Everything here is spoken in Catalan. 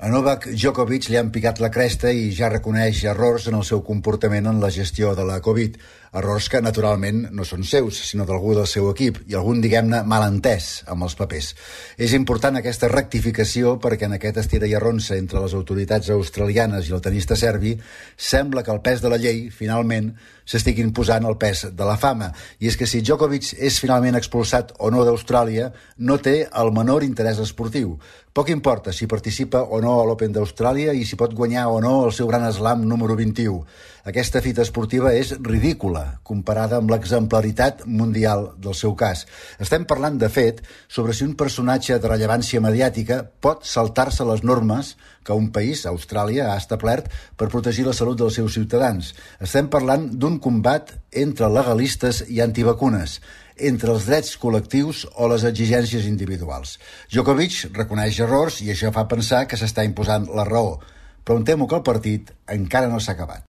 A Novak Djokovic li han picat la cresta i ja reconeix errors en el seu comportament en la gestió de la Covid. Errors que, naturalment, no són seus, sinó d'algú del seu equip i algun, diguem-ne, malentès amb els papers. És important aquesta rectificació perquè en aquest estira i arronsa entre les autoritats australianes i el tenista serbi sembla que el pes de la llei, finalment, s'estiguin posant el pes de la fama. I és que si Djokovic és finalment expulsat o no d'Austràlia, no té el menor interès esportiu. Poc importa si participa o no a l'Open d'Austràlia i si pot guanyar o no el seu gran slam número 21. Aquesta fita esportiva és ridícula comparada amb l'exemplaritat mundial del seu cas. Estem parlant, de fet, sobre si un personatge de rellevància mediàtica pot saltar-se les normes que un país, Austràlia, ha establert per protegir la salut dels seus ciutadans. Estem parlant d'un combat entre legalistes i antivacunes, entre els drets col·lectius o les exigències individuals. Djokovic reconeix errors i això fa pensar que s'està imposant la raó, però em temo que el partit encara no s'ha acabat.